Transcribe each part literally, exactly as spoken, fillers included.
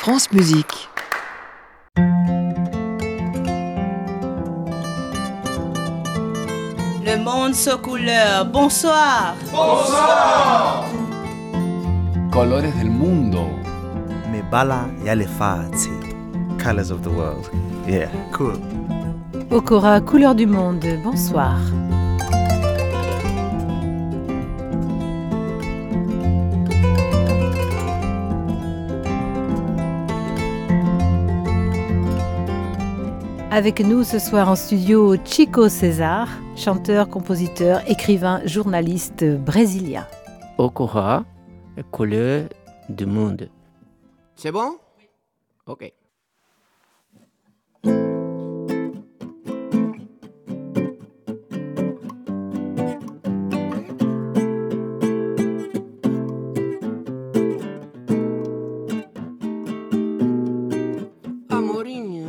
France Musique. Le monde sous couleur. Bonsoir. Bonsoir. Colores del mundo. Mebala Yalefati. Colors of the world. Yeah, cool. Okora, couleur du monde. Bonsoir. Avec nous ce soir en studio, Chico César, chanteur, compositeur, écrivain, journaliste brésilien. Okora, couleur du monde. C'est bon? Ok. Amorinha,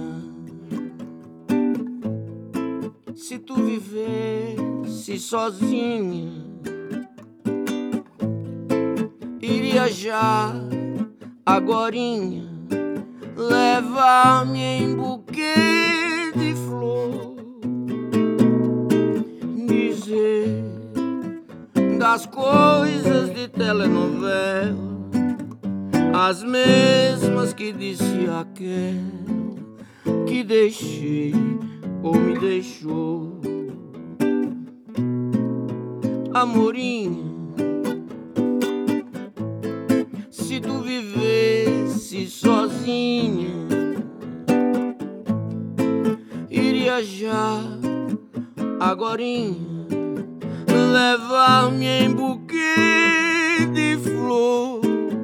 se tu vivesse sozinha, iria já agorinha levar-me em buquê de flor, dizer das coisas de telenovela, as mesmas que disse aquela que deixei ou me deixou. Amorinha, se tu vivesse sozinha, iria já agorinha levar-me em buquê de flor,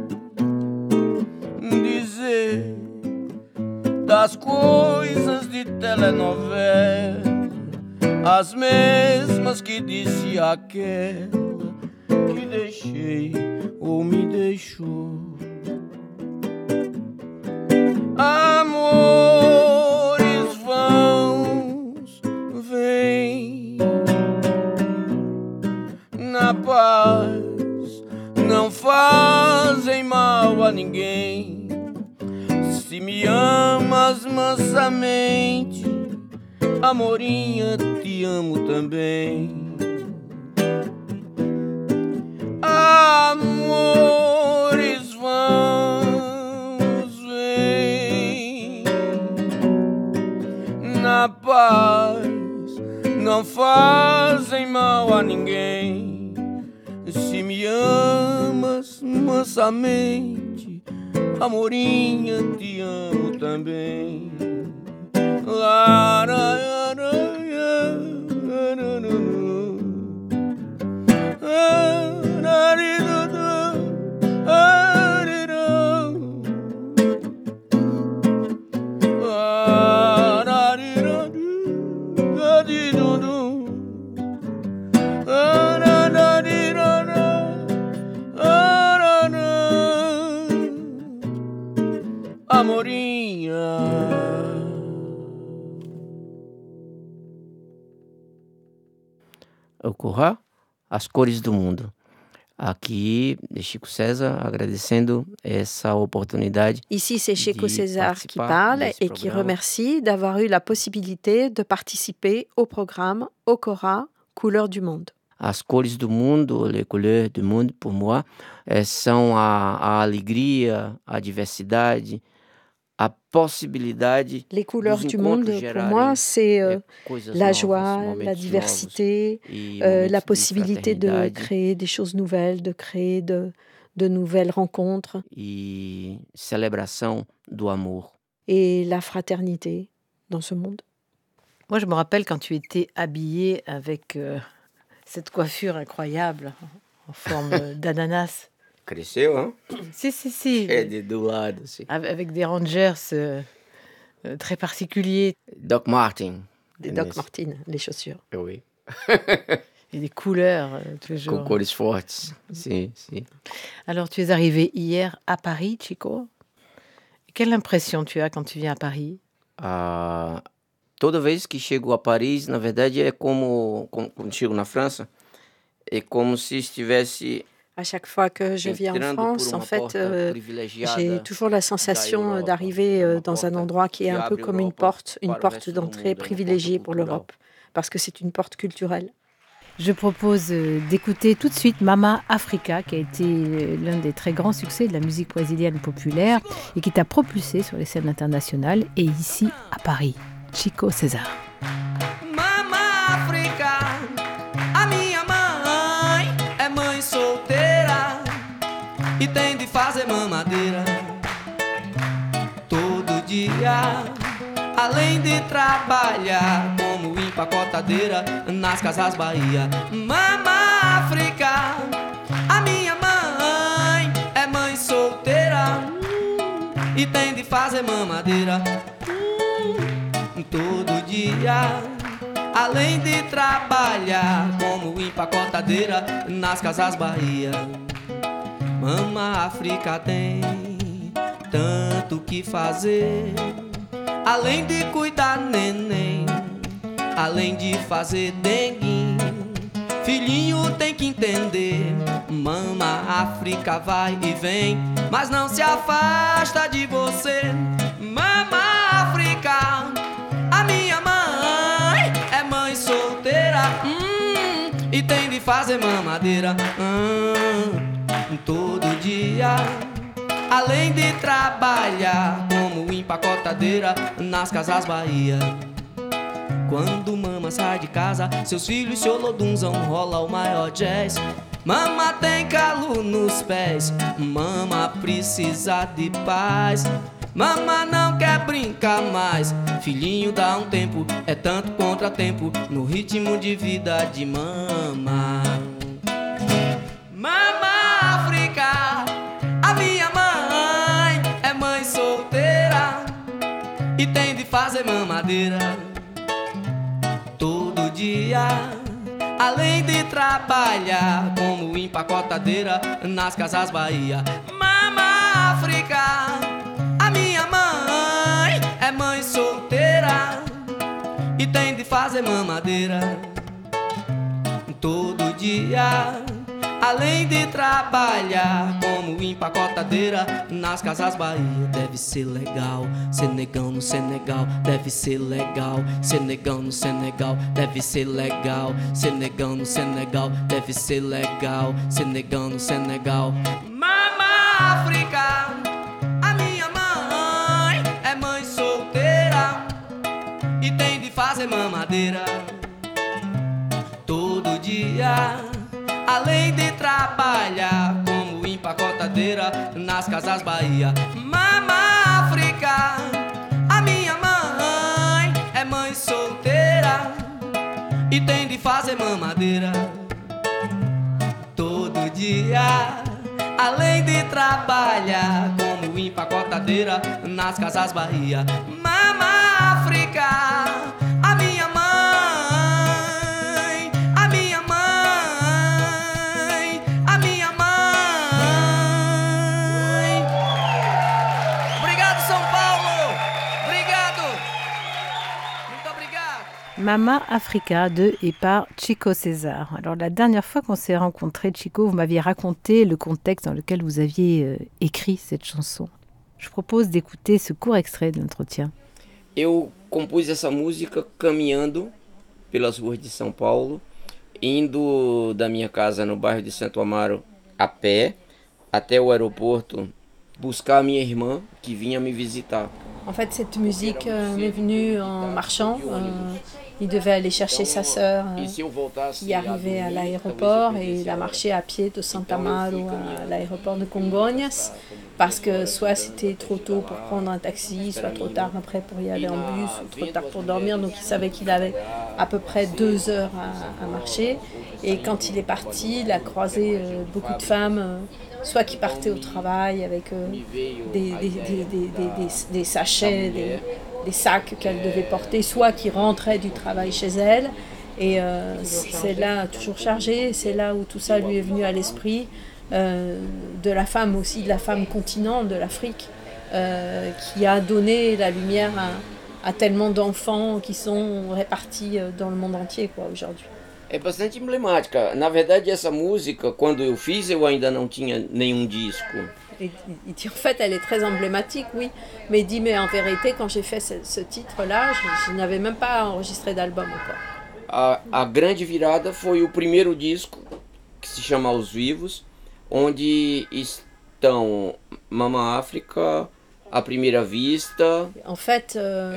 dizer das coisas de telenovela, as mesmas que disse aquela que deixei ou me deixou. Amores vãos, vem na paz, não fazem mal a ninguém. Se me amas mansamente, amorinha, te amo também. Amores vãos, vem na paz, não fazem mal a ninguém. Se me amas mansamente, amorinha, te amo também. La, la, la, la, la, la, la, Amorinha. Okora, as cores do mundo. Aqui, Chico César, agradecendo essa oportunidade. Ici, c'est Chico César qui parle et qui remercie d'avoir eu la possibilité de participer au programme Okora, couleur du monde. As cores do mundo, les couleurs du monde, pour moi, são a, a alegria, a diversidade, a possibilidade. Les couleurs du monde, pour moi, c'est euh, la joie, la diversité, euh, la possibilité de créer des choses nouvelles, de créer de, de nouvelles rencontres. E célébração do amor. Et la fraternité dans ce monde. Moi, je me rappelle quand tu étais habillée avec euh, cette coiffure incroyable en forme d'ananas. Cresceu, hein? Si, si, si. É de do lado, sim. Avec des Rangers euh, euh, très particuliers. Doc Martin. Des Doc Martin, les chaussures. Oui. Et des couleurs, euh, toujours. Com cores fortes, sim, sim. Alors, tu es arrivé hier à Paris, Chico. Quelle impression tu as quand tu viens à Paris? Ah, toda vez que chego a Paris, na verdade, é como, como quando chego na França, é como se estivesse À chaque fois que je viens en France, en fait, euh, j'ai toujours la sensation d'arriver euh, dans un endroit qui est un peu comme une porte, une porte d'entrée privilégiée pour l'Europe, parce que c'est une porte culturelle. Je propose d'écouter tout de suite Mama Africa, qui a été l'un des très grands succès de la musique brésilienne populaire et qui t'a propulsé sur les scènes internationales et ici à Paris. Chico César. Mama Africa, a minha mãe é mãe solteira e tem de fazer mamadeira todo dia, além de trabalhar como empacotadeira nas casas Bahia. Mama África, a minha mãe é mãe solteira e tem de fazer mamadeira todo dia, além de trabalhar como empacotadeira nas casas Bahia. Mama África tem tanto que fazer, além de cuidar neném, além de fazer denguinho, filhinho tem que entender. Mama África vai e vem, mas não se afasta de você. Mama África, a minha mãe é mãe solteira hum, e tem de fazer mamadeira hum, todo dia, além de trabalhar como empacotadeira nas casas Bahia. Quando mama sai de casa, seus filhos se olodunzam, rola o maior jazz. Mama tem calo nos pés, mama precisa de paz. Mama não quer brincar mais, filhinho dá um tempo, é tanto contratempo no ritmo de vida de mama. Mama África, a minha mãe é mãe solteira e tem de fazer mamadeira todo dia, além de trabalhar como empacotadeira nas casas Bahia. Mama África, a minha mãe é mãe solteira e tem de fazer mamadeira todo dia, além de trabalhar como empacotadeira nas casas Bahia. Deve ser legal ser negão no Senegal, deve ser legal ser negão no Senegal, deve ser legal ser negão no Senegal, deve ser legal ser negão no Senegal. Mama África, a minha mãe é mãe solteira e tem de fazer mamadeira todo dia, além de trabalhar como empacotadeira nas casas Bahia. Mama África, a minha mãe é mãe solteira e tem de fazer mamadeira todo dia, além de trabalhar como empacotadeira nas casas Bahia. Mama África, a minha mãe, a minha mãe, a minha mãe. Obrigado, São Paulo. Obrigado. Muito obrigado. Mama Africa de et par Chico César. Alors la dernière fois qu'on s'est rencontrés, Chico, vous m'aviez raconté le contexte dans lequel vous aviez euh, écrit cette chanson. Je propose d'écouter ce court extrait de l'entretien. Eu compus essa música caminhando pelas ruas de São Paulo, indo da minha casa no bairro de Santo Amaro a pé até o aeroporto buscar a minha irmã qui vinha me visitar. En fait, cette musique euh, m'est venue en marchant. Euh, il devait aller chercher sa sœur euh, qui arrivait à l'aéroport et il a marché à pied de Santo Amaro à l'aéroport de Congonhas parce que soit c'était trop tôt pour prendre un taxi, soit trop tard après pour y aller en bus ou trop tard pour dormir. Donc il savait qu'il avait à peu près deux heures à, à marcher. Et quand il est parti, il a croisé euh, beaucoup de femmes, euh, soit qui partaient au travail avec euh, des, des, des, des, des, des sachets, des, des sacs qu'elles devaient porter, soit qui rentraient du travail chez elles. Et euh, c'est là, toujours chargé, c'est là où tout ça lui est venu à l'esprit, euh, de la femme aussi, de la femme continent, de l'Afrique, euh, qui a donné la lumière à, à tellement d'enfants qui sont répartis dans le monde entier quoi, aujourd'hui. É bastante emblemática. Na verdade, essa música, quando eu fiz, eu ainda não tinha nenhum disco. Il, il dit en fait elle est très emblématique, oui, mais il dit mais en vérité quand j'ai fait ce, ce titre-là, je, je n'avais même pas enregistré d'album encore. A, a grande virada foi o primeiro disco, que se chama Aos Vivos, onde estão Mama África, À Première Vista. En fait,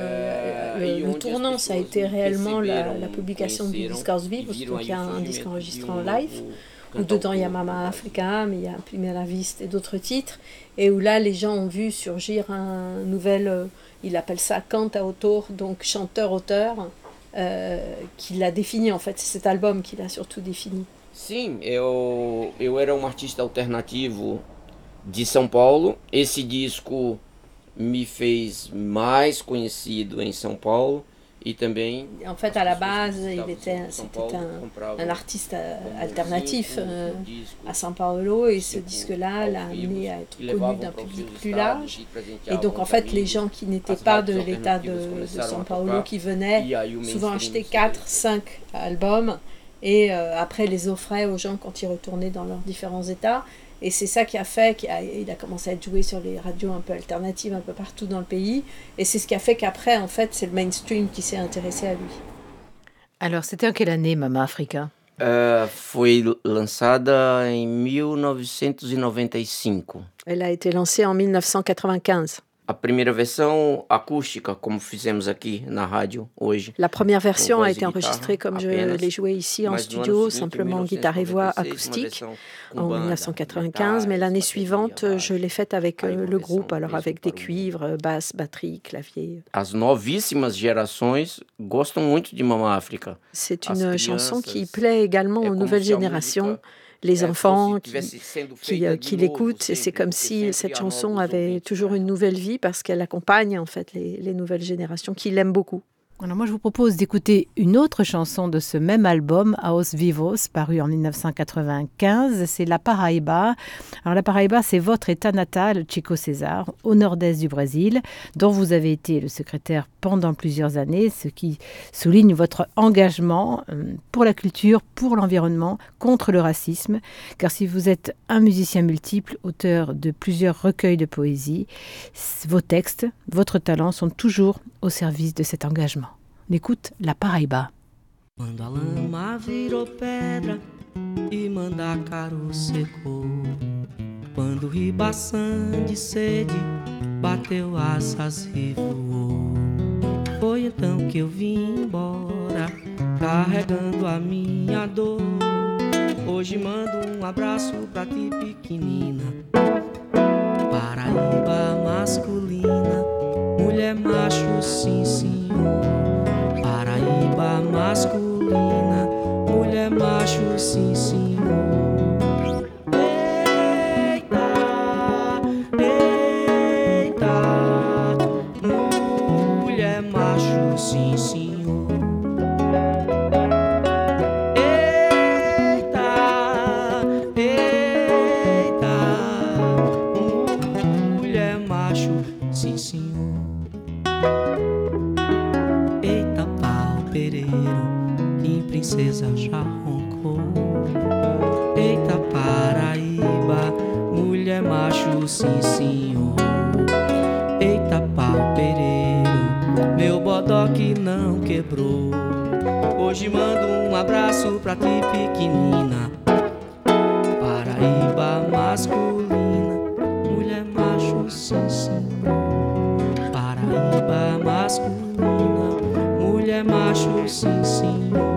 euh, le, le tournant, ça a été réellement la, la publication du disque Aos Vivos, donc il y a un disque enregistré en live, où dedans il y a Mama Africa, mais il y a Première Vista et d'autres titres, et où là les gens ont vu surgir un nouvel, euh, il appelle ça cantautor, donc chanteur-auteur, euh, qui l'a défini en fait, c'est cet album qui l'a surtout défini. Sim, eu, eu era um artista alternativo de São Paulo, esse disco me fez mais conhecido em São Paulo e também. En fait, à la base, il était, c'était un, un artiste alternatif euh, à São Paulo et ce disque-là l'a amené à être connu d'un public plus large. Et donc, en fait, les gens qui n'étaient pas de l'état de, de São Paulo, qui venaient souvent acheter quatre, cinq albums et euh, après les offraient aux gens quand ils retournaient dans leurs différents états. Et c'est ça qui a fait qu'il a, il a commencé à être joué sur les radios un peu alternatives un peu partout dans le pays. Et c'est ce qui a fait qu'après, en fait, c'est le mainstream qui s'est intéressé à lui. Alors, c'était en quelle année, Mama Africa? Uh, foi lançada em mil novecentos e noventa e cinco. Elle a été lancée en mille neuf cent quatre-vingt-quinze. A primeira versão acústica, como fizemos aqui na rádio hoje. La première version a été enregistrée comme je l'ai joué ici en studio, simplement guitare et voix acoustique, en mille neuf cent quatre-vingt-quinze, mais l'année suivante, je l'ai faite avec le groupe, alors avec des cuivres, basse, batterie, clavier. As novíssimas gerações gostam muito de Mama África. C'est une chanson qui plaît également aux nouvelles générations. Les enfants qui, qui, qui l'écoutent, et c'est comme si cette chanson avait toujours une nouvelle vie parce qu'elle accompagne en fait les, les nouvelles générations qui l'aiment beaucoup. Alors moi, je vous propose d'écouter une autre chanson de ce même album, Aos Vivos, paru en mille neuf cent quatre-vingt-quinze. C'est La Paraíba. Alors La Paraíba, c'est votre état natal, Chico César, au nord-est du Brésil, dont vous avez été le secrétaire pendant plusieurs années, ce qui souligne votre engagement pour la culture, pour l'environnement, contre le racisme. Car si vous êtes un musicien multiple, auteur de plusieurs recueils de poésie, vos textes, votre talent sont toujours au service de cet engagement. On écoute La Paraíba. Quando a lama virou pedra e Mandacaru secou, quando o ribação de sede bateu asas e voou, foi então que eu vim embora, carregando a minha dor. Hoje mando um abraço pra ti, pequenina, Paraíba masculina, mulher macho, sim senhor. Paraíba masculina, mulher macho, sim senhor. Eita, eita, mulher macho, sim senhor. Eita, eita, mulher macho, sim senhor. Eita pau pereiro, que princesa já roncou. Eita Paraíba, mulher macho, sim senhor. Eita pau pereiro, meu bodoque não quebrou. Hoje mando um abraço pra ti, pequenina, Paraíba masculina, mulher macho, sim senhor. Paraíba masculina, mulher macho, sim senhor.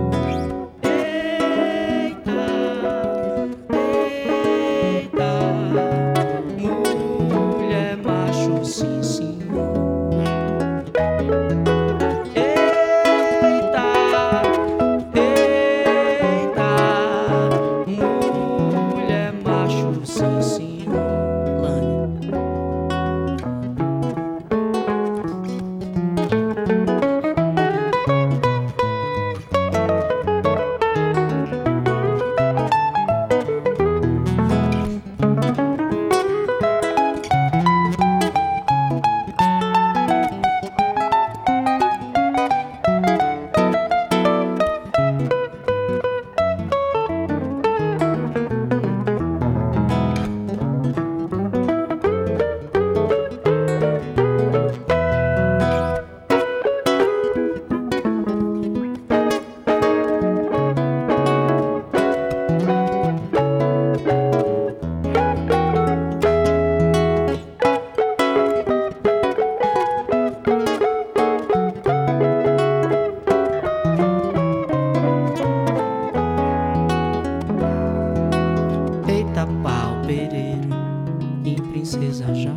Eita, eita, mulher macho, sim senhor. Eita, eita, mulher macho, sim senhor. Lani.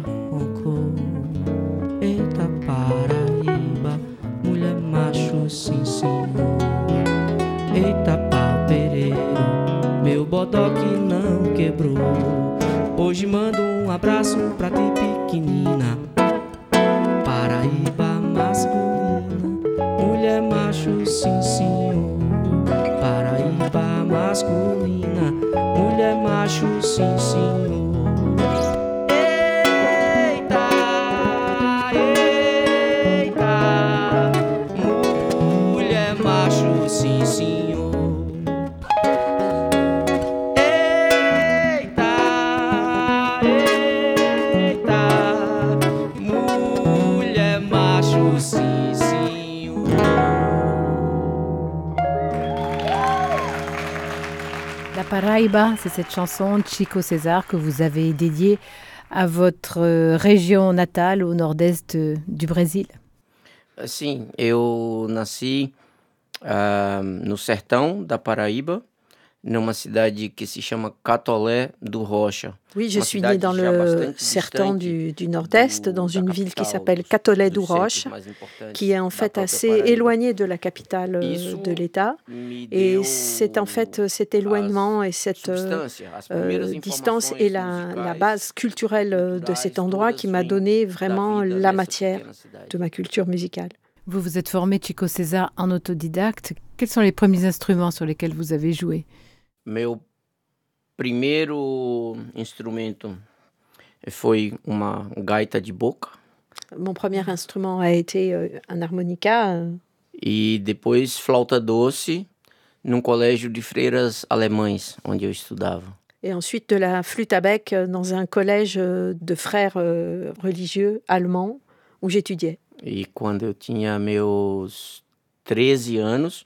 roncou. Eita Paraíba, mulher macho, sim senhor. Eita pau pereiro, meu bodoque não quebrou. Hoje mando um abraço pra ti pequenina. Paraíba masculina, mulher macho, sim senhor. Paraíba masculina, mulher macho, sim senhor. Eita, eita, mulher macho, sim senhor. La Paraíba, c'est cette chanson de Chico César que vous avez dédiée à votre région natale au nord-est du Brésil. Sim, eu nasci uh, no sertão da Paraíba, numa cidade que se chama Catolé do Rocha. Oui, je suis née dans le sertão du, du nord-est, dans une ville qui s'appelle Catolé do Rocha, qui est en fait assez éloignée de la capitale de l'État. Et c'est en fait cet éloignement et cette euh, distance et la, la base culturelle de cet endroit qui m'a donné vraiment la matière de ma culture musicale. Vous vous êtes formé, Chico César, en autodidacte. Quels sont les premiers instruments sur lesquels vous avez joué? Meu primeiro instrumento foi uma gaita de boca. Mon premier instrument a été euh, un harmonica. Euh... E depois flauta doce num colégio de freiras alemães, onde eu estudava. Et ensuite de la flûte à bec dans un collège de frères euh, religieux allemands où j'étudiais. E quando eu tinha meus treze anos,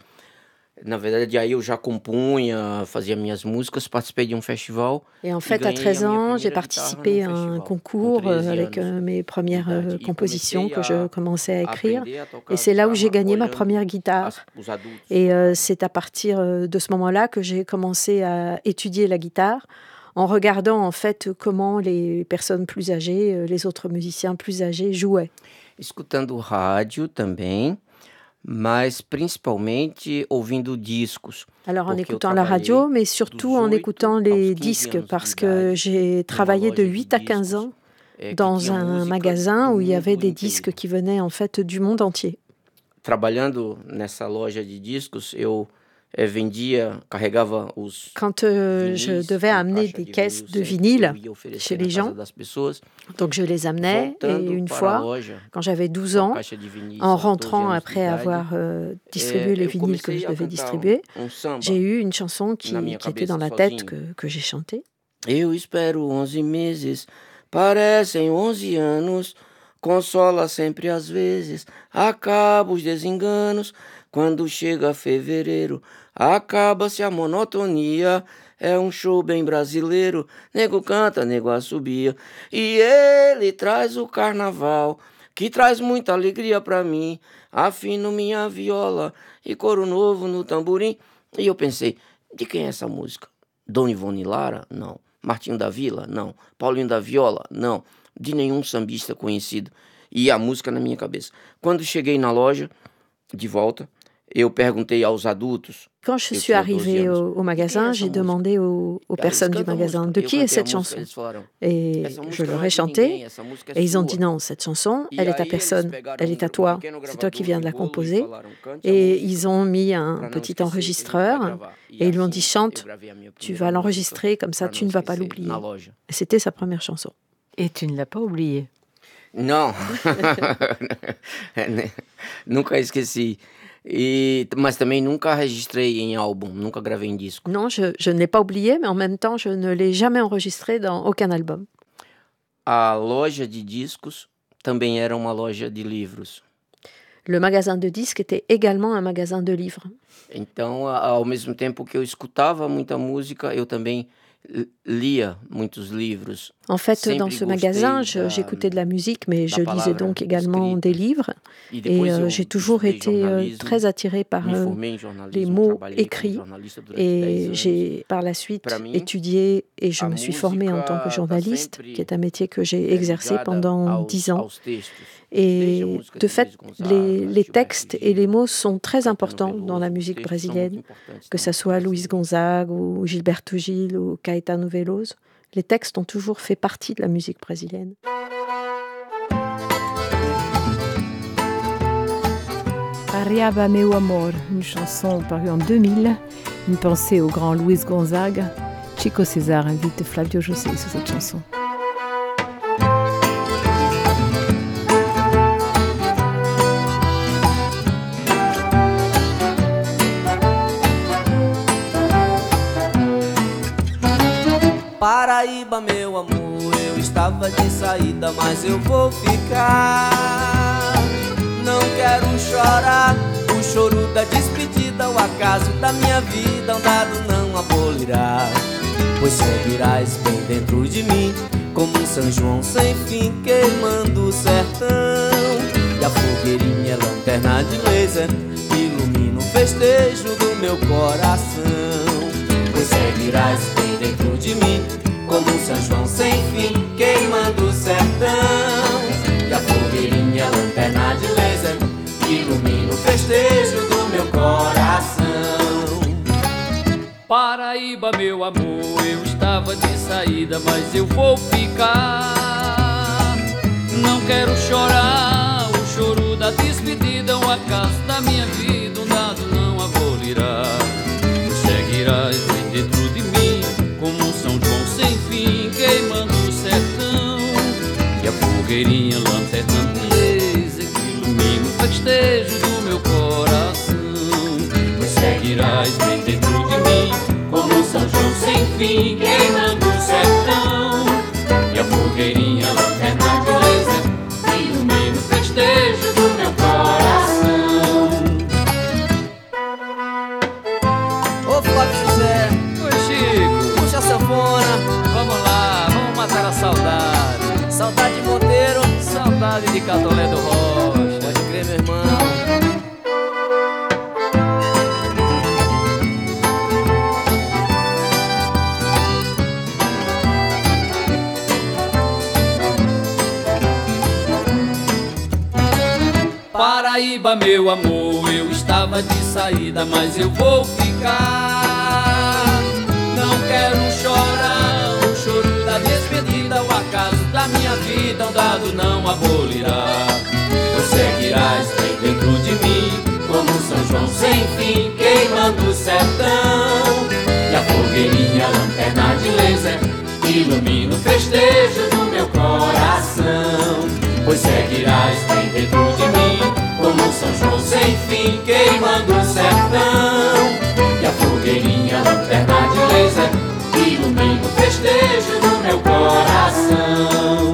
na verdade, aí eu já compunha, fazia minhas músicas, participei de um festival. Et en fait, à treize ans, j'ai participé à un concours avec euh, mes premières euh, compositions que je commençais à écrire. Et c'est là où j'ai gagné ma première guitare. Et euh, c'est à partir de ce moment-là que j'ai commencé à étudier la guitare, en regardant en fait comment les personnes plus âgées, les autres musiciens plus âgés jouaient. Escutando rádio também. Mas principalmente ouvindo discos. Alors en écoutant la radio, mais surtout en écoutant les disques, parce que j'ai travaillé de huit à quinze ans dans un magasin où il y avait des disques qui venaient en fait du monde entier. Trabalhando nessa loja de discos, eu vendia, carregava os Quand euh, je devais amener des caisses de vinyle chez les gens, donc je les amenais, et une fois, quand j'avais douze ans, en rentrant après avoir euh, distribué les vinyles que je devais distribuer, j'ai eu une chanson qui, qui était dans la tête que, que j'ai chantée. Eu espero onze meses, parecem onze anos, consola sempre às vezes, acaba os desenganos, quando chega fevereiro, acaba-se a monotonia, é um show bem brasileiro, nego canta, nego assobia, e ele traz o carnaval, que traz muita alegria pra mim, afino minha viola e coro novo no tamborim. E eu pensei, de quem é essa música? Dona Ivone Lara? Não. Martinho da Vila? Não. Paulinho da Viola? Não. De nenhum sambista conhecido. E a música na minha cabeça. Quando cheguei na loja, de volta, eu perguntei aos adultos. Quand je suis arrivée au, au magasin, j'ai demandé aux, aux personnes du magasin de qui est cette chanson. Et je leur ai chanté, et ils ont dit non, cette chanson, elle est à personne, elle est à toi, c'est toi qui viens de la composer. Et ils ont mis un petit enregistreur, et ils lui ont dit chante, tu vas l'enregistrer, comme ça tu ne vas pas l'oublier. Et c'était sa première chanson. Et tu ne l'as pas oubliée? Non, nunca esqueci. E, mas também nunca registrei em álbum, nunca gravei em disco. Non, je, je ne l'ai pas oublié, mais en même temps, je ne l'ai jamais enregistré dans aucun album. A loja de discos também era uma loja de livros. Le magasin de disques était également un magasin de livres. Então, ao mesmo tempo que eu escutava muita música, eu também lia muitos livros. En fait, dans ce magasin, je, j'écoutais de la musique, mais je lisais donc également des livres. Et euh, j'ai toujours été euh, très attirée par euh, les mots écrits. Et j'ai par la suite étudié et je me suis formée en tant que journaliste, qui est un métier que j'ai exercé pendant dix ans. Et de fait, les, les textes et les mots sont très importants dans la musique brésilienne, que ce soit Luiz Gonzaga ou Gilberto Gil ou Caetano Veloso. Les textes ont toujours fait partie de la musique brésilienne. Arriaba meu amor, une chanson parue en deux mille, une pensée au grand Luiz Gonzaga. Chico César invite Flavio José sur cette chanson. Paraíba, meu amor, eu estava de saída, mas eu vou ficar. Não quero chorar, o choro da despedida, o acaso da minha vida, um dado não abolirá. Pois seguirás bem dentro de mim, como um São João sem fim, queimando o sertão. E a fogueirinha é lanterna de laser, ilumina o festejo do meu coração. Pois seguirás bem dentro de mim, como um São João sem fim, queimando o sertão. E a fogueirinha é lanterna de laser, ilumina o festejo do meu coração. Paraíba, meu amor, eu estava de saída, mas eu vou ficar. Não quero chorar, o choro da despedida, o acaso da minha vida, um dado não abolirá. Seguirás bem dentro de mim, como um São João sem fim, queimando o sertão. E a fogueirinha lanterna de laser que ilumina o festejo do meu coração. Pois seguirás bem dentro de mim, como um São João sem fim, queimando o sertão. E a fogueirinha lanterna de laser que ilumina o festejo do meu coração. Ô Flávio José, Oi, Chico, puxa a sanfona, vamos lá, vamos matar a saudade. saudade Monteiro, Saudade de Catolé do Rocha. pode crer, meu irmão. Paraíba, meu amor, eu estava de saída, mas eu vou ficar. Não quero chorar, o choro da despedida, o acaso da minha vida, um dado não abolirá. Pois seguirás bem dentro de mim, como um São João sem fim, queimando o sertão. E a fogueirinha, lanterna de laser, ilumina o festejo do meu coração. Pois seguirás bem dentro de mim, como um São João sem fim, queimando o sertão. E a fogueirinha, lanterna de laser, ilumina o festejo do meu coração.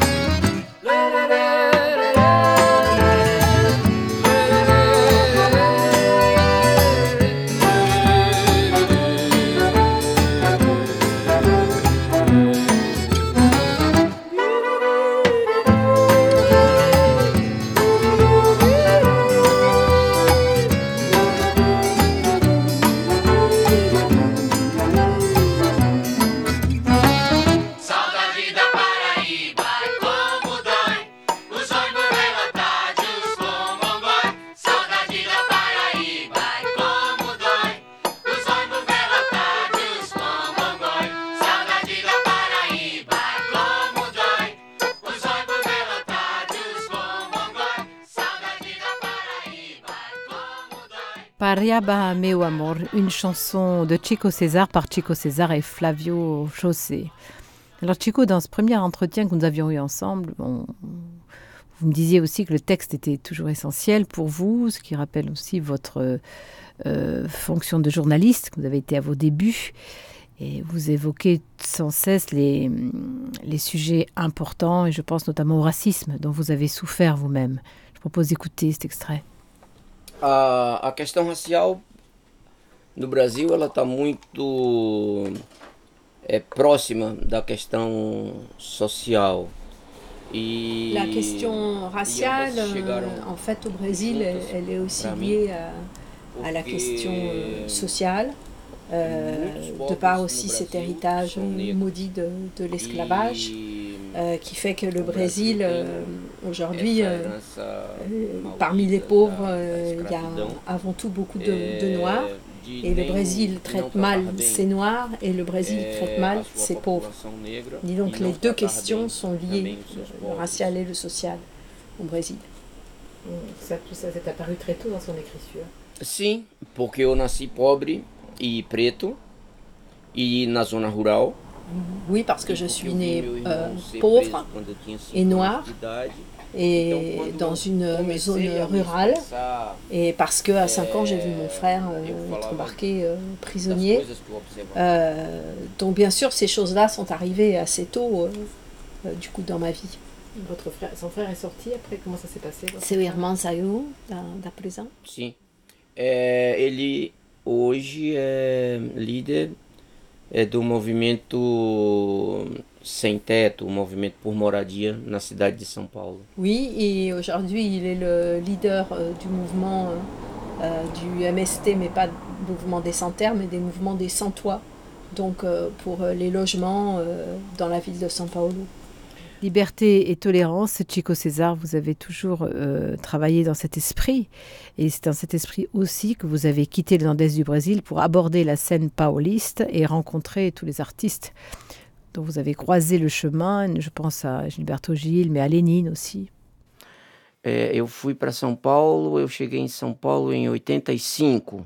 Paraíba, meu amor, une chanson de Chico César par Chico César et Flavio José. Alors Chico, dans ce premier entretien que nous avions eu ensemble, on, vous me disiez aussi que le texte était toujours essentiel pour vous, ce qui rappelle aussi votre euh, fonction de journaliste, que vous avez été à vos débuts. Et vous évoquez sans cesse les, les sujets importants, et je pense notamment au racisme dont vous avez souffert vous-même. Je propose d'écouter cet extrait. A, a questão racial no Brasil, ela está muito é próxima da questão social. E La question raciale, euh, en fait, au Brésil, elle, elle est aussi liée à, à la question euh, sociale, euh, de par aussi cet héritage maudit de, de l'esclavage, euh, qui fait que le Brésil, euh, aujourd'hui, euh, euh, parmi les pauvres, euh, il y a avant tout beaucoup de, de Noirs. Et le Brésil traite mal ces Noirs et le Brésil traite mal ces pauvres. Dis donc les deux questions sont liées, le racial et le social, au Brésil. Ça, tout ça s'est apparu très tôt dans son écriture. Sim, porque eu nasci pobre e preto e na zona rural. Oui, parce que je suis né euh, pauvre et noir et dans une zone rurale, et parce qu'à cinq ans j'ai vu mon frère euh, être embarqué euh, prisonnier. Euh, donc bien sûr ces choses-là sont arrivées assez tôt euh, euh, du coup dans ma vie. Votre frère, son frère est sorti après, comment ça s'est passé? Seu irmão saiu da, da prisão? Sim, é, ele hoje é líder é, do movimento Sem Teto, o movimento por moradia na cidade de São Paulo. Oui, et aujourd'hui il est le leader euh, du mouvement euh, du M S T, mais pas du mouvement des sans-terre, mais des mouvements des sans-toit, donc euh, pour euh, les logements euh, dans la ville de São Paulo. Liberté et tolérance, Chico César, vous avez toujours euh, travaillé dans cet esprit. Et c'est dans cet esprit aussi que vous avez quitté le nord-est du Brésil pour aborder la scène pauliste et rencontrer tous les artistes dont vous avez croisé le chemin. Je pense à Gilberto Gil, mais à Lénine aussi. É, eu fui para São Paulo, eu cheguei em São Paulo em oitenta e cinco.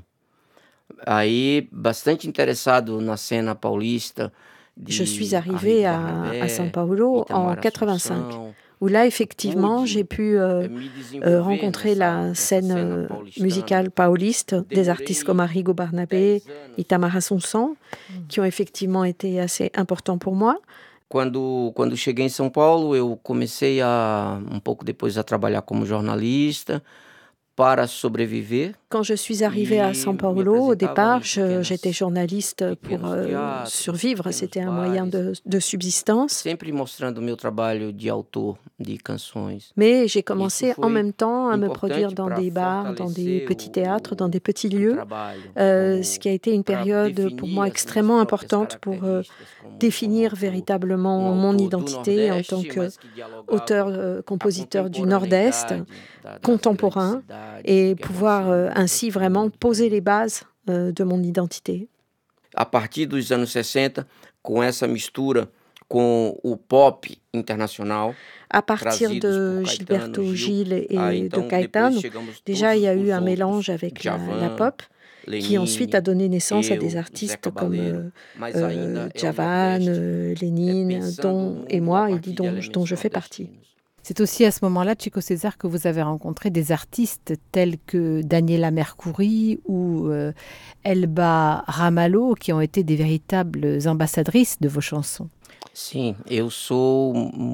Aí, bastante interessado na cena paulista. Je suis arrivée à, à São Paulo en quatre-vingt-cinq, où là, effectivement, j'ai pu euh, euh, rencontrer la scène euh, musicale pauliste, des artistes comme Arrigo Barnabé, Itamar Assunção, qui ont effectivement été assez importants pour moi. Quando, quando cheguei em São Paulo, eu comecei a, um pouco depois a trabalhar como jornalista para sobreviver. Quand je suis arrivée à São Paulo, au départ, je, j'étais journaliste pour euh, survivre. C'était un moyen de, de subsistance. Sempre mostrando meu trabalho de autor de canções. Mais j'ai commencé en même temps à me produire dans des bars, dans des petits théâtres, dans des petits lieux, euh, ce qui a été une période pour moi extrêmement importante pour euh, définir véritablement mon identité en tant qu'auteur, euh, compositeur du Nord-Est, contemporain, et pouvoir euh, ainsi vraiment poser les bases euh, de mon identité. A partir dos anos sessenta, com essa mistura com o pop internacional, à partir de Gilberto Gil et de Caetano, déjà il y a eu un mélange avec la, la pop, qui ensuite a donné naissance à des artistes comme euh, euh, Djavan, euh, Lénine, dont, et moi, et dont, dont je fais partie. C'est aussi à ce moment-là, Chico César, que vous avez rencontré des artistes tels que Daniela Mercury ou euh, Elba Ramalho, qui ont été des véritables ambassadrices de vos chansons. Sim, eu sou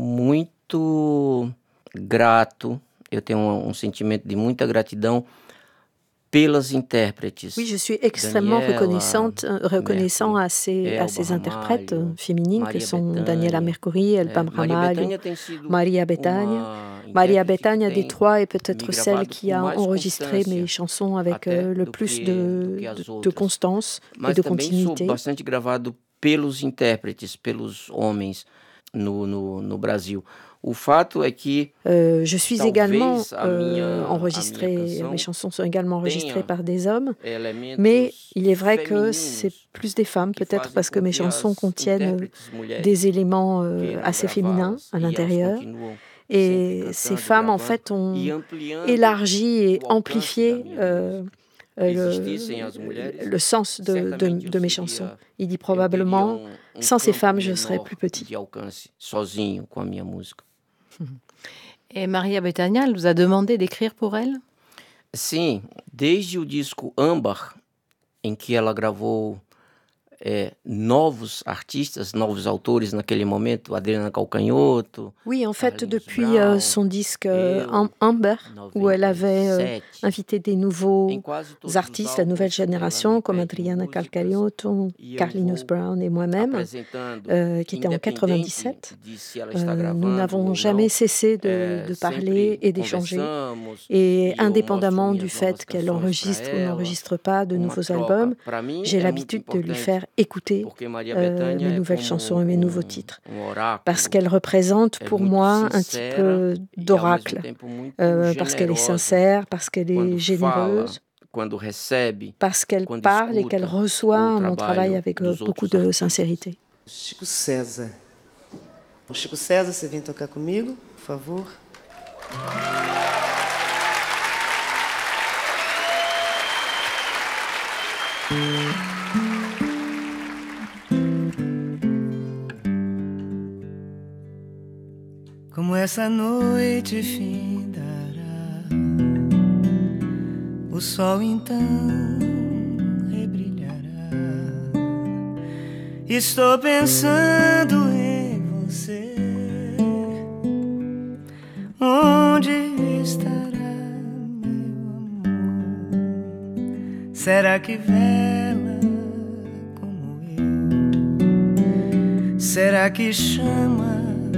muito grato, eu tenho um, um sentimento de muita gratidão pelas intérpretes. Oui, je suis extrêmement Daniela, reconnaissante, reconnaissant à ces, à ces interprètes Ramalho, féminines Maria que sont Bethânia, Daniela Mercury, Elba é, Ramalho, Maria Bethânia. Maria Bethânia des trois est peut-être celle qui a enregistré mes chansons avec euh, le plus de, de, de constance et de continuité. Sou bastante gravado pelos intérpretes, pelos homens no, no, no Brasil. O fato é que euh, je suis également euh, enregistrée, mes chansons sont également enregistrées par des hommes, mais il est vrai que c'est plus des femmes, peut-être parce que mes chansons contiennent des éléments euh, assez féminins à l'intérieur. Et ces femmes, en fait, ont élargi et amplifié euh, le, le sens de, de, de mes chansons. Il dit probablement, sans ces femmes, je serais plus petit. Et Maria Bethânia, elle vous a demandé d'écrire pour elle? Sim, desde o disco Âmbar, em que ela gravou é, novos artistas, novos autores naquele momento, Adriana Calcanhoto. Oui, en fait, depuis euh, son disque euh, Amber, où elle avait euh, invité des nouveaux artistes, la nouvelle génération, comme Adriana Calcanhoto, Carlinhos Brown et moi-même, euh, qui était en quatre-vingt-dix-sept, euh, nous n'avons jamais cessé de, de parler et d'échanger. Et indépendamment du fait qu'elle enregistre ou n'enregistre pas de nouveaux albums, j'ai l'habitude de lui faire écouter euh, mes nouvelles chansons et mes nouveaux titres, parce qu'elle représente pour moi un type d'oracle, euh, parce qu'elle est sincère, parce qu'elle est généreuse, parce qu'elle parle et qu'elle reçoit mon travail avec beaucoup de sincérité. Chico César. Chico César, você vem tocar comigo, por favor? Como essa noite findará, o sol então rebrilhará. Estou pensando em você. Onde estará meu amor? Será que vela como eu? Será que chama?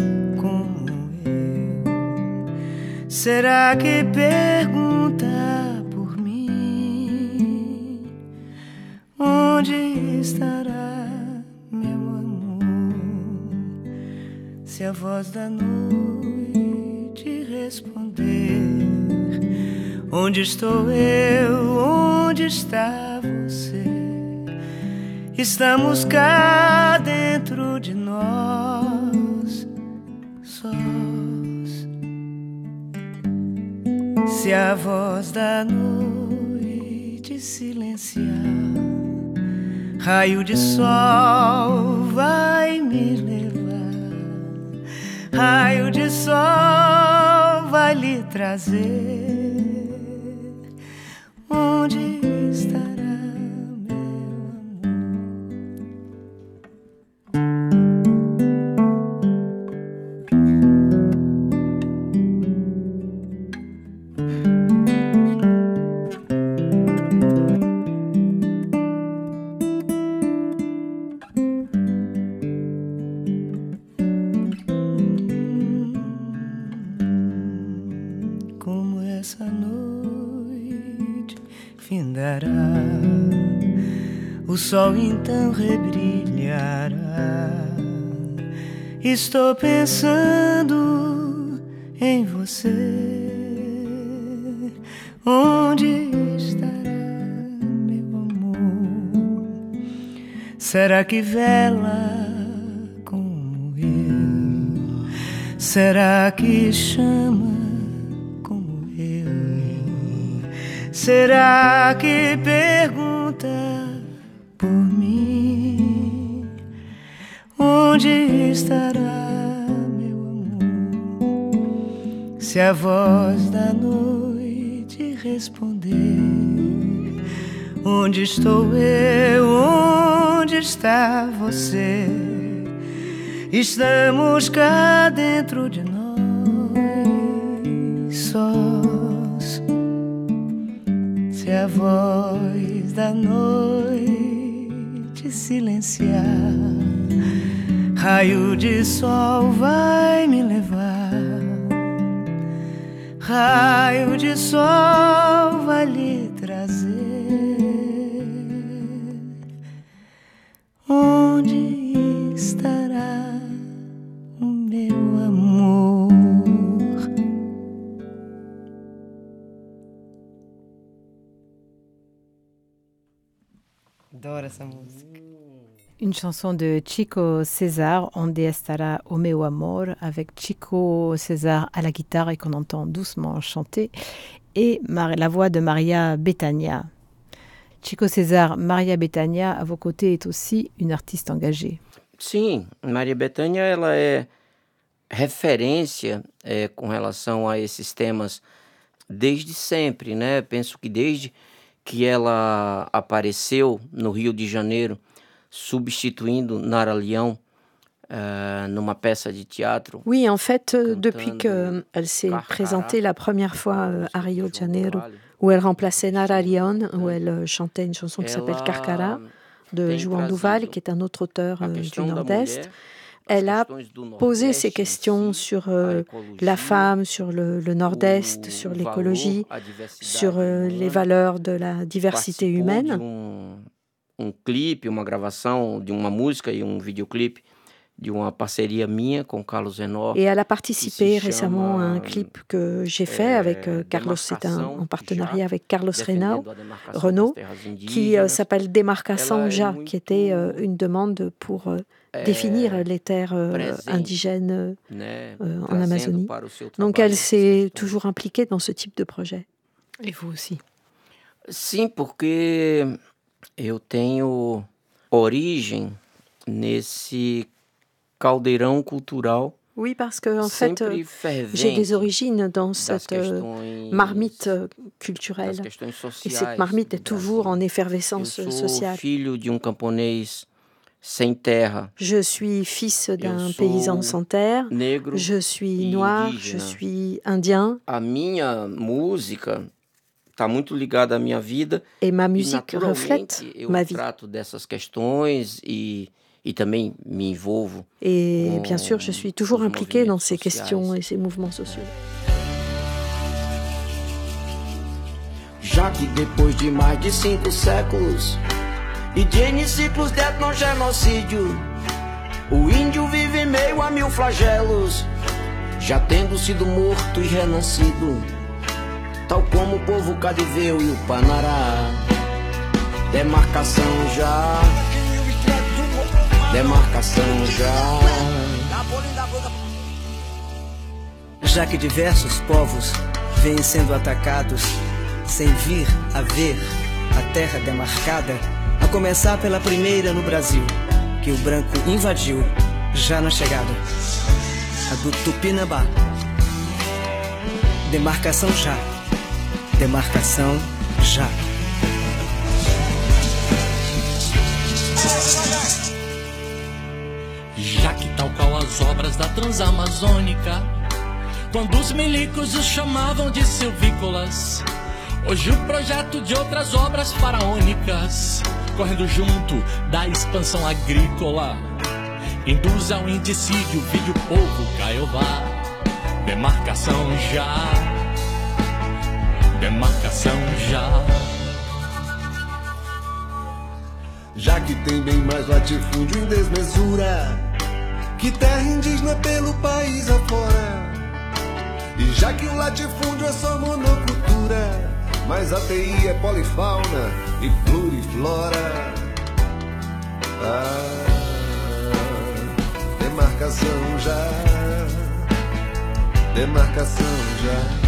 Será que pergunta por mim? Onde estará meu amor? Se a voz da noite responder: onde estou eu? Onde está você? Estamos cá dentro de nós sós. Se a voz da noite silenciar, raio de sol vai me levar, raio de sol vai lhe trazer. Onde estará meu o sol então rebrilhará. Estou pensando em você. Onde estará meu amor? Será que vela como eu? Será que chama como eu? Será que pergunta por mim? Onde estará meu amor? Se a voz da noite responder: onde estou eu? Onde está você? Estamos cá dentro de nós sós. Se a voz da noite silenciar, raio de sol vai me levar, raio de sol vai lhe trazer. Onde estará o meu amor? Adoro essa música. Une chanson de Chico César, Onde estará o meu amor, avec Chico César à la guitare et qu'on entend doucement chanter, et la voix de Maria Bethânia. Chico César, Maria Bethânia, à vos côtés, est aussi une artiste engagée. Sim, Maria Bethânia, ela é referência é, com relação a esses temas desde sempre, né? Penso que desde que ela apareceu no Rio de Janeiro, substituindo Nara Leão euh, numa peça de teatro. Oui, en fait, euh, depuis qu'elle s'est présentée la première fois euh, à Rio de Janeiro, où elle remplaçait Nara Leão, où elle euh, chantait une chanson qui s'appelle Carcará, de João do Vale, qui est un autre auteur euh, du Nord-Est. Elle a posé ces questions sur euh, la femme, sur le, le Nord-Est, sur l'écologie, sur euh, les valeurs de la diversité humaine. Um, um clipe, uma gravação de uma música e um videoclipe de uma parceria minha com Carlos Renor. Et elle a participé récemment à un clip que j'ai fait avec euh, Carlos, c'est un, en partenariat avec Carlos Renau, Renaud, qui euh, s'appelle Démarcação Já, qui était euh, une demande pour euh, définir les terres euh, indigènes euh, en Amazonie. Donc elle s'est toujours impliquée dans ce type de projet. Et vous aussi? Sim, porque eu tenho origem nesse caldeirão cultural. Oui, parce que en fait, euh, j'ai des origines dans cette euh, marmite culturelle. Et cette marmite est toujours en effervescence sociale. Filho de um camponês sem terra. Je suis fils d'un paysan sans terre. Negro je suis noir, je suis indien. A minha música está muito ligada à minha vida. Et ma musique reflète ma vie. Eu trato dessas questões e E também me envolvo. Et bien sûr, je suis toujours impliquée dans ces questions et ces mouvements sociaux. Já que depois de mais de cinco séculos e de N ciclos de etnogenocídio, o índio vive meio a mil flagelos, já tendo sido morto e renascido, tal como o povo cadiveu e o Panará. Demarcação já. Demarcação já. Já que diversos povos vêm sendo atacados sem vir a ver a terra demarcada, a começar pela primeira no Brasil, que o branco invadiu já na chegada, a do Tupinambá. Demarcação já. Demarcação já. Já que tal qual as obras da Transamazônica, quando os milicos os chamavam de silvícolas, hoje o projeto de outras obras faraônicas, correndo junto da expansão agrícola, induz ao indicídio, vide o povo Caiová. Demarcação já. Demarcação já. Já que tem bem mais latifúndio em desmesura que terra indígena pelo país afora, e já que o latifúndio é só monocultura, mas a T I é polifauna e pluriflora. Ah, demarcação já. Demarcação já.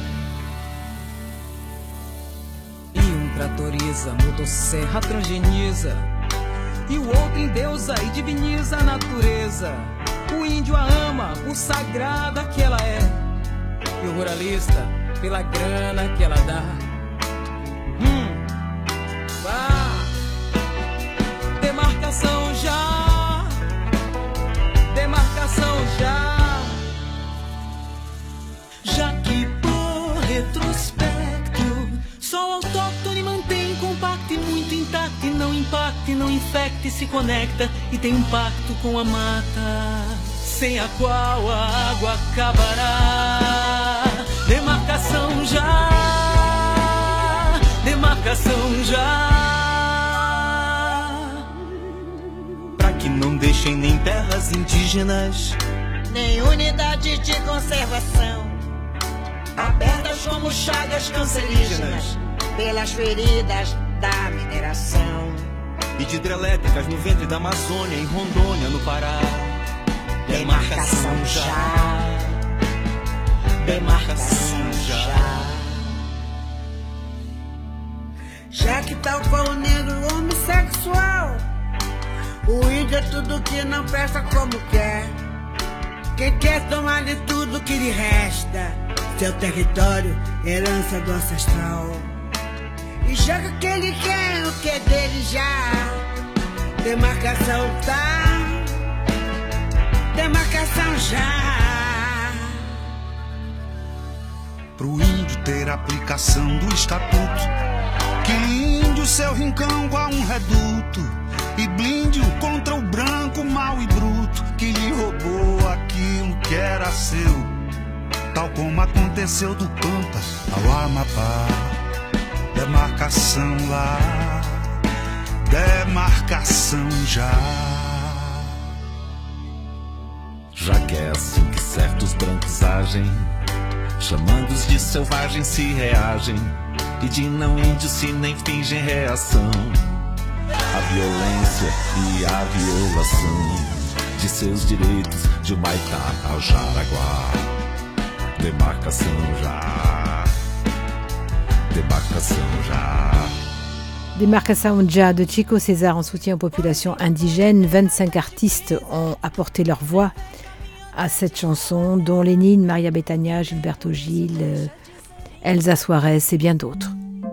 Tratoriza, motosserra transgeniza, e o outro endeusa e diviniza a natureza. O índio a ama por sagrada que ela é, e o ruralista pela grana que ela dá. Hum, vá. Demarcação já. Demarcação já. Já que por retrospecto só o autóctone mantém compacto e muito intacto, e não impacta e não infecta e se conecta e tem um pacto com a mata, sem a qual a água acabará. Demarcação já. Demarcação já. Pra que não deixem nem terras indígenas, nem unidades de conservação, abertas como chagas cancerígenas pelas feridas da mineração, e de hidrelétricas no ventre da Amazônia, em Rondônia, no Pará. Demarcação já. Demarcação já. Já que tal qual o negro homossexual, o índio é tudo que não presta como quer, quem quer tomar de tudo que lhe resta, seu território, herança do ancestral. E joga o que ele quer, o que é dele já. Demarcação tá, demarcação já. Pro índio ter aplicação do estatuto, que linde o seu rincão com um reduto e blinde-o contra o branco mau e bruto que lhe roubou aquilo que era seu, tal como aconteceu do Pampa ao Amapá. Demarcação lá, demarcação já. Já que é assim que certos brancos agem, chamando-os de selvagens se reagem, e de não índios se nem fingem reação à violência e à violação de seus direitos de Humaitá ao Jaraguá. Demarcação já, démarcation ja. Démarcation ja de Chico César en soutien aux populations indigènes. vingt-cinq artistes ont apporté leur voix à cette chanson, dont Lénine, Maria Bethânia, Gilberto Gil, euh, Elsa Suarez et bien d'autres.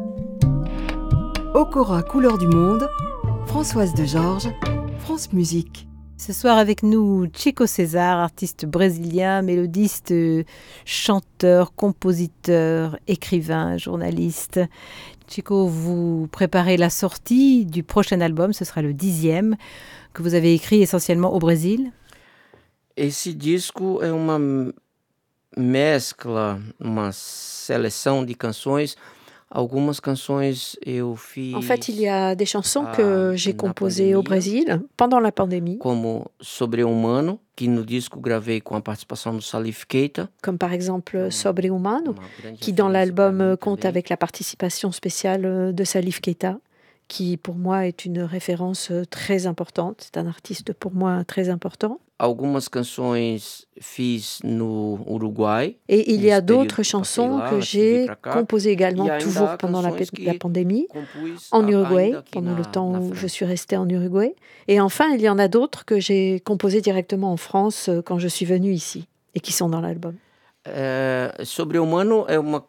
Okora, couleur du monde, Françoise de Georges, France Musique. Ce soir avec nous, Chico César, artiste brésilien, mélodiste, chanteur, compositeur, écrivain, journaliste. Chico, vous préparez la sortie du prochain album, ce sera le dixième, que vous avez écrit essentiellement au Brésil. Esse disco é uma mescla, uma seleção de canções. Algumas canções eu fiz. En fait, il y a des chansons que j'ai composées au Brésil pendant la pandémie. Como Sobre Humano, que no disco gravei com a participação do Salif Keita. Comme par exemple Sobre Humano, qui dans l'album compte avec la participation spéciale de Salif Keita, qui pour moi est une référence très importante. C'est un artiste pour moi très important. Algumas canções fiz no Uruguai. Et il y a d'autres chansons que j'ai composées également, toujours pendant la, la pandémie, en Uruguay, pendant le temps où je suis restée en Uruguay. Et enfin, il y en a d'autres que j'ai composées directement en France quand je suis venue ici, et qui sont dans l'album. É, Sobre Humano é uma,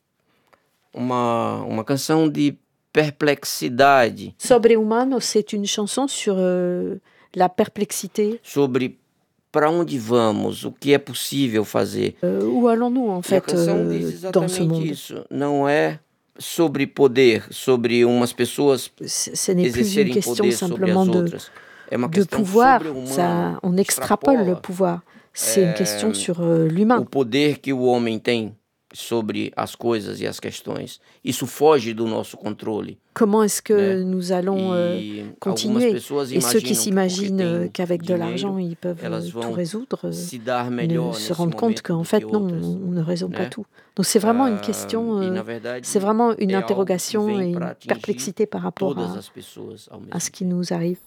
uma, uma canção de perplexidade. Sobre Humano, c'est une chanson sur... Euh, la perplexité. Sobre para onde vamos, o que é possível fazer. Euh, où allons-nous, en fait, euh, dans ce monde? Isso. Não é sobre poder, sobre umas pessoas ce n'est plus une question simplement de, é uma de pouvoir, ça, on extrapole le pouvoir. C'est é, une question sur euh, l'humain. O poder que o homem tem sobre as coisas e as questões. Isso foge do nosso controle. Comment est-ce que né? nous allons euh, continuer? Et ceux qui s'imaginent qu'avec de l'argent, ils peuvent tout résoudre ne se rendent compte qu'en fait, non, on ne résout né? pas tout. Donc c'est vraiment une question, euh, verdade, c'est vraiment une interrogation et une perplexité par rapport à, à ce qui nous arrive.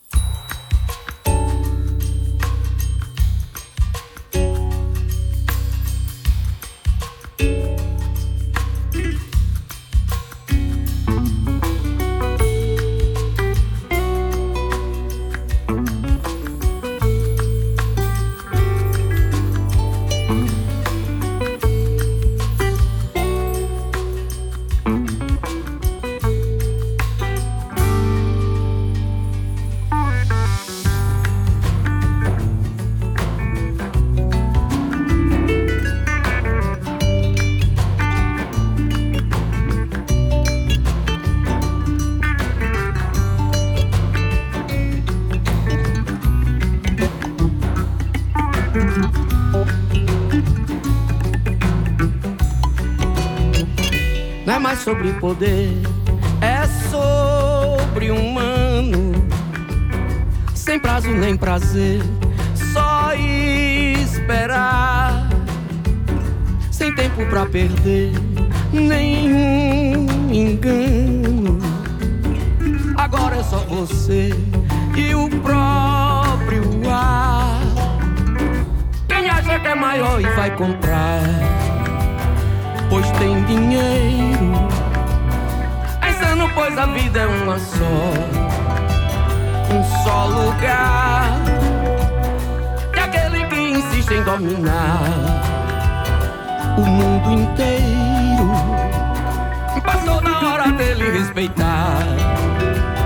Não é mais sobre poder, é sobre humano, sem prazo nem prazer, só esperar, sem tempo pra perder, nenhum engano. Agora é só você e o próprio ar. Quem acha que é maior e vai comprar, pois tem dinheiro, é insano, pois a vida é uma só, um só lugar. E aquele que insiste em dominar o mundo inteiro, passou da hora dele respeitar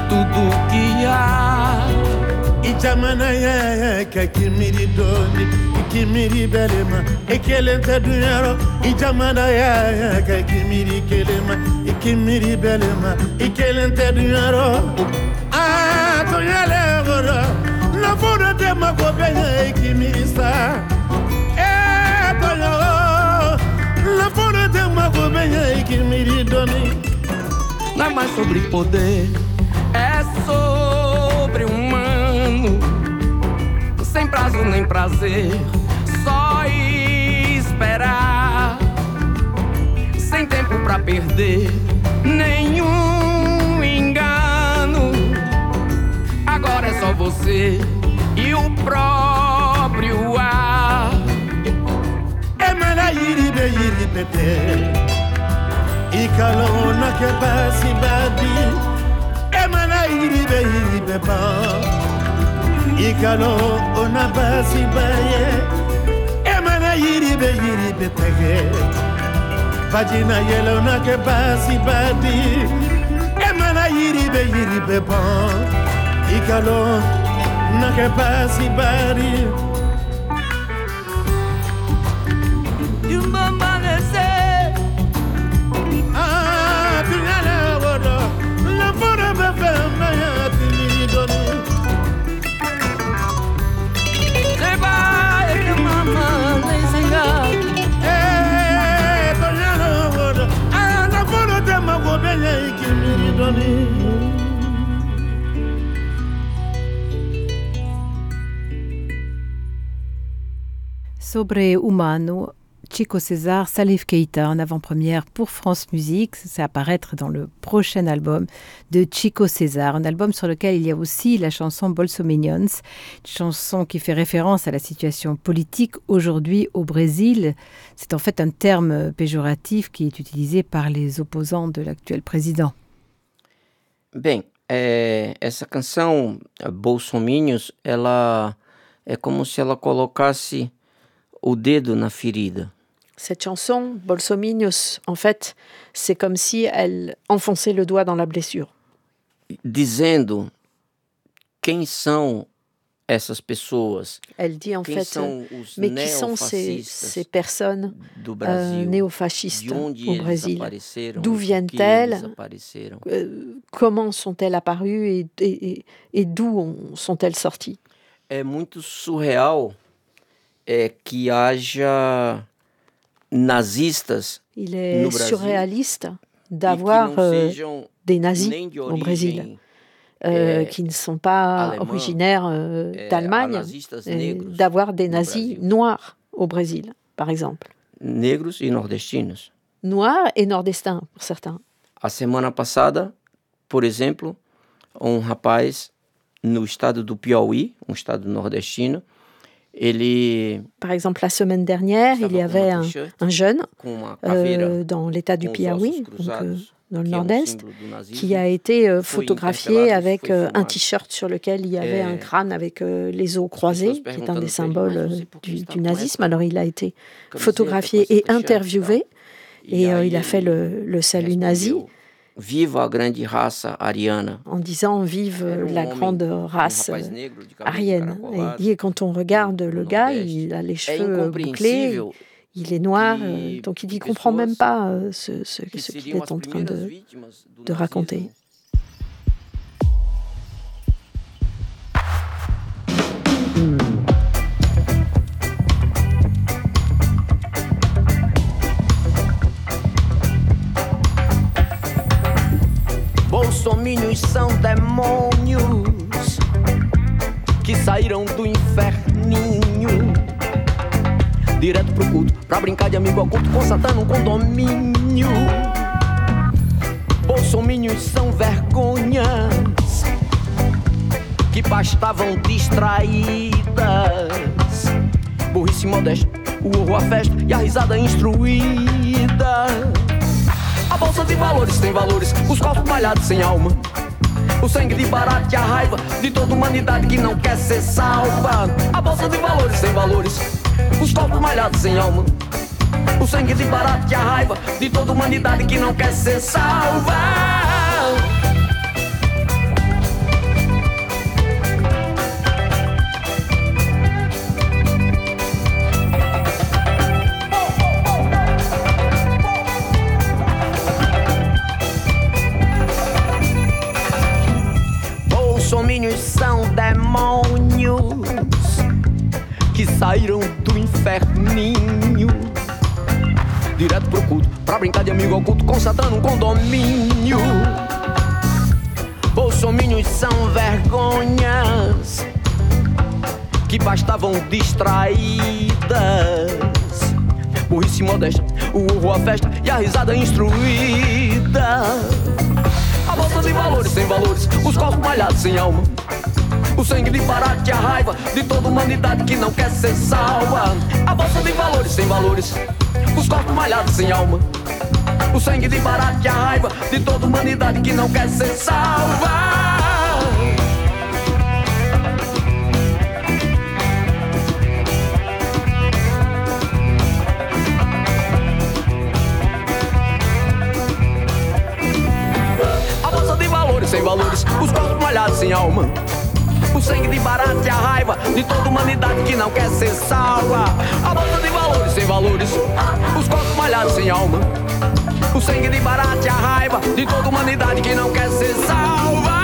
tudo que há. Ijamana ya kakimiri doni, ikimiri belema, ekelente dunyaro. Ijamana ya kakimiri kelema, ikimiri belema, ekelente dunyaro. Ah, tonyale gora, na fora de magobenye ikimiri sa. Eh, tonyo, na fora de magobenye ikimiri doni. Não é mais sobre poder, é sobre humano. Sem prazo nem prazer, só esperar. Sem tempo pra perder, nenhum engano. Agora é só você e o próprio ar. É mana yiribe yiribete, ikalona ke basi babi. É mana yiribe yiribe. Ikalo ona basi baye, emana yiribe yiribe tege. Vagina yelo na ke basi babi, emana yiribe yiribe bon. Ikalo na ke basi bari. Yumbamba nese, ah tunyale wodo, la fora bebe maya tinidoni. Sobre Humano, Chico César, Salif Keita en avant-première pour France Musique. C'est à apparaître dans le prochain album de Chico César, un album sur lequel il y a aussi la chanson Bolsominions, une chanson qui fait référence à la situation politique aujourd'hui au Brésil. C'est en fait un terme péjoratif qui est utilisé par les opposants de l'actuel président. Bem, é, essa canção Bolsominions, ela é como se ela colocasse o dedo na ferida. Cette chanson, Bolsominions, en fait, c'est comme si elle enfonçait le doigt dans la blessure. Dizendo quem são essas pessoas. Elle dit en quem fait, são os mais qui sont ces, ces personnes do Brasil, euh, néofascistes au Brésil? D'où D'où viennent-elles? euh, Comment sont-elles apparues et, et, et, et d'où on, sont-elles sorties? É muito surreal é que haja nazistas Il est no Brasil, surréaliste d'avoir euh, des nazis de au Brésil euh, qui ne sont pas allemand, originaires euh, d'Allemagne, d'avoir des nazis noirs au Brésil, par exemple. Negros e nordestinos. Noirs et nordestins, pour certains. A semana passada, por exemplo, um rapaz no estado do Piauí, um estado nordestino, ele... Par exemple, la semaine dernière, il y avait un, un jeune euh, dans l'état du Piauí, donc, euh, dans le nord-est, qui a été euh, photographié avec euh, un t-shirt sur lequel il y avait un crâne avec euh, les os croisés, qui est un des symboles euh, du, du nazisme. Alors il a été photographié et interviewé, et euh, il a fait le, le salut nazi. Viva a grande raça ariana. En disant vive la grande race arienne. Et il dit, quand on regarde le gars, il a les cheveux bouclés, il est noir, donc il dit qu'il ne comprend même pas ce, ce, ce qu'il est en train de, de raconter. Bolsominions são demônios que saíram do inferninho direto pro culto, pra brincar de amigo oculto com Satã num condomínio. Bolsominions são vergonhas que bastavam distraídas. Burrice modesta, o horror, a festa e a risada instruída. A bolsa de valores tem valores, os corpos malhados sem alma. O sangue de barato e a raiva de toda humanidade que não quer ser salva. A bolsa de valores tem valores, os corpos malhados sem alma. O sangue de barato e a raiva de toda humanidade que não quer ser salva. inferninho. Direto pro culto, pra brincar de amigo oculto com Satã num condomínio. Bolsominions são vergonhas que bastavam distraídas. Burrice modesta, o urro, a festa e a risada instruída. A bolsa de valores sem valores, os corpos malhados sem alma. O sangue de barate, a raiva de toda humanidade que não quer ser salva. A bolsa de valores sem valores, os corpos malhados sem alma. O sangue de barate, a raiva de toda humanidade que não quer ser salva. Sem valores, os corpos malhados sem alma. O sangue de barate, a raiva de toda humanidade que não quer ser salva. A bolsa de valores sem valores, os corpos malhados sem alma. O sangue de barate, a raiva de toda humanidade que não quer ser salva.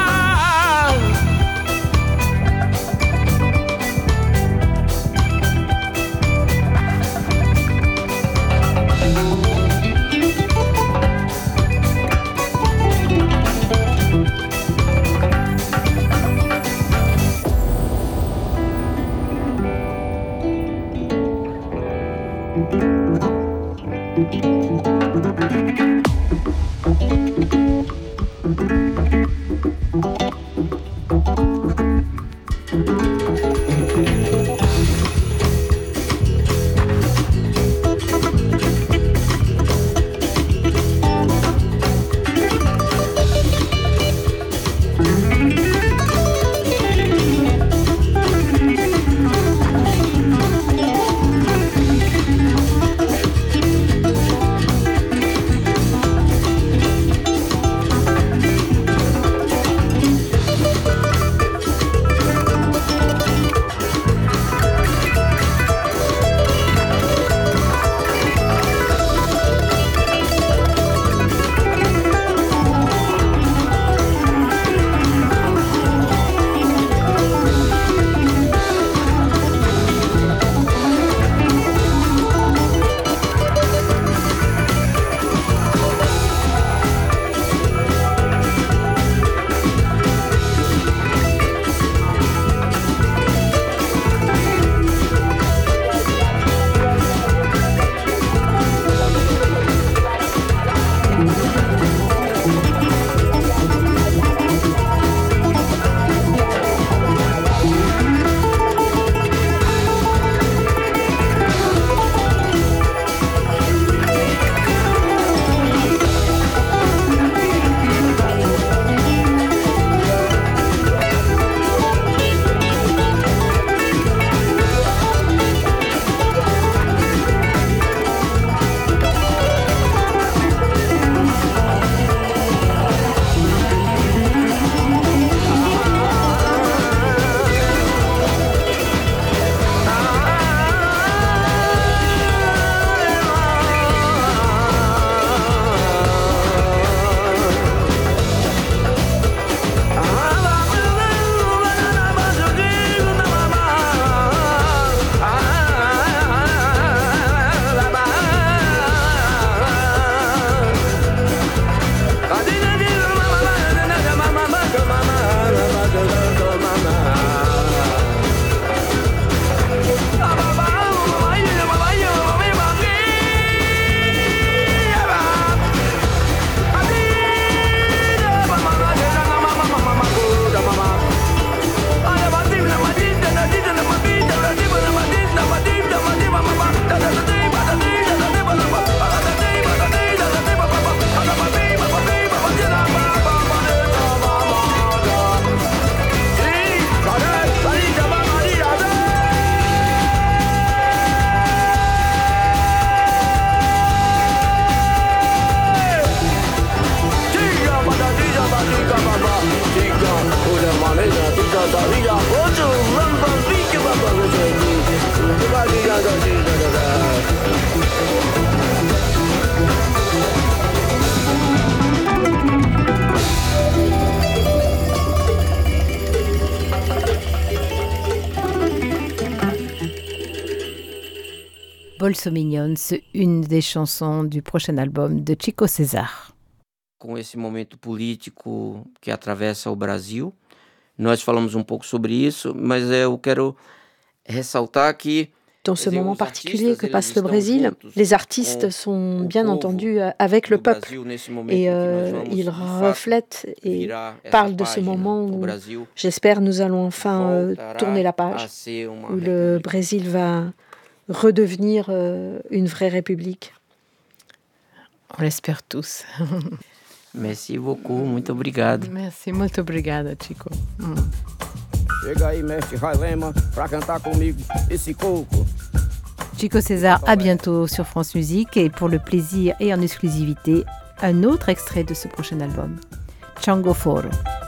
Bolsominions, une des chansons du prochain album de Chico César. Com esse momento político que atravessa o Brasil, nós falamos um pouco sobre isso, mas eu quero ressaltar que dans ce moment particulier que passe le Brésil, les artistes sont bien entendu avec le peuple et euh, ils reflètent et parlent de ce moment où, j'espère, nous allons enfin euh, tourner la page, où le Brésil va redevenir euh, une vraie république. On l'espère tous. Merci beaucoup, muito obrigado. Merci, muito obrigada, Chico. Hum. Chega aí, mestre Railema, pra cantar comigo esse coco. Chico César, à bientôt sur France Musique et pour le plaisir et en exclusivité, un autre extrait de ce prochain album, Chango Foro.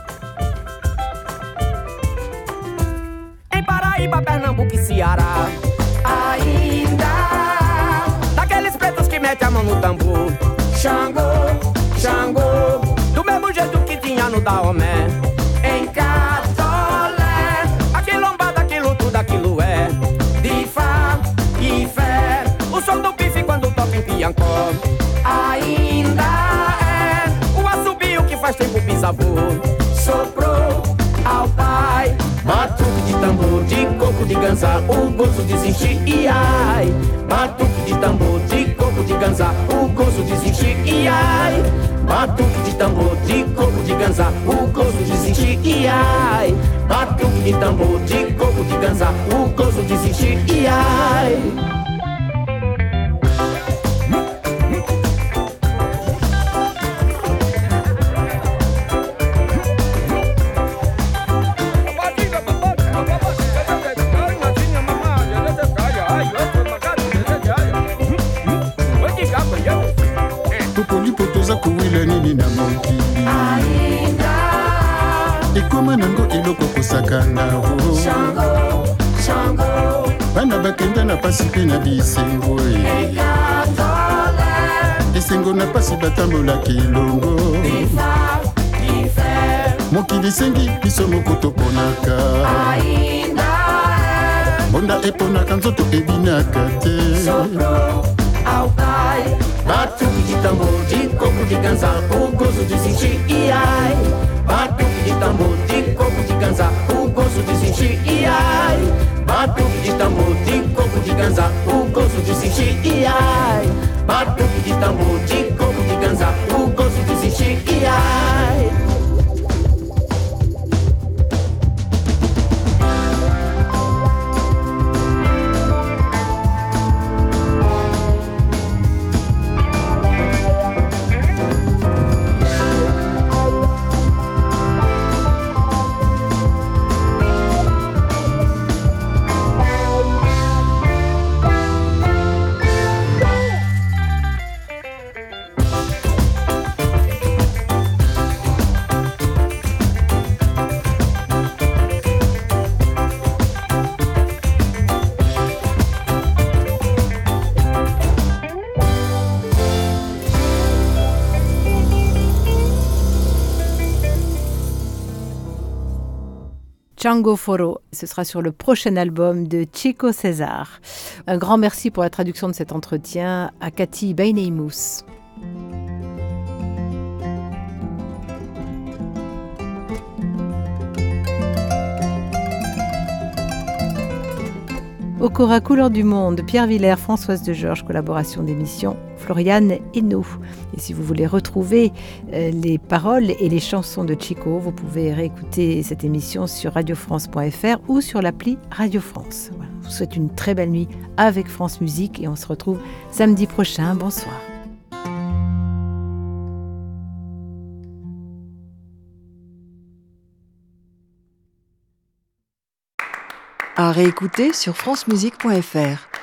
Em Paraíba, Pernambuco e Ceará, ainda daqueles pretos que metem a mão no tambor. Xangô, Xangô, do mesmo jeito que tinha no Daomé. Em Catolé, aquilo lombada, aquilo tudo, aquilo é de Fá e fé. O som do bife quando toca em Piancó. Ainda é o assobio que faz tempo o bisavô soprou ao pai. Batuque de tambor, de coco de ganzá, o gozo desistir e ai. Batuque de tambor, de coco de ganzá, o gozo desistir e ai. Batuque de tambor, de coco de ganzá, o gozo desistir e ai. Batuque de tambor, de coco de ganzá, o gozo desistir e ai. nini na mokili ekoma nango eloko kosakana bana bakenda na pasi mpe na bisengo esengo na pasi batambolaki elongo mokili esengi biso moko toponaka mbonda eponaka nzoto ebinaka te batuque de tambor, de coco de ganzá, o gozo de sentir e ai. Batuque de tambor, de coco de ganzá, o gozo de sentir e ai. Batuque de tambor, de coco de ganzá, o gozo de sentir e ai. Batuque de tambor, de coco de ganzá, o gozo de sentir e ai. Chango Foro, ce sera sur le prochain album de Chico César. Un grand merci pour la traduction de cet entretien à Cathy Beineimus. Au Cora Couleur du Monde, Pierre Villers, Françoise de Georges, collaboration d'émission Floriane Hainaut. Et si vous voulez retrouver euh, les paroles et les chansons de Chico, vous pouvez réécouter cette émission sur radio france point f r ou sur l'appli Radio France. Voilà. Je vous souhaite une très belle nuit avec France Musique et on se retrouve samedi prochain. Bonsoir. À réécouter sur francemusique point f r.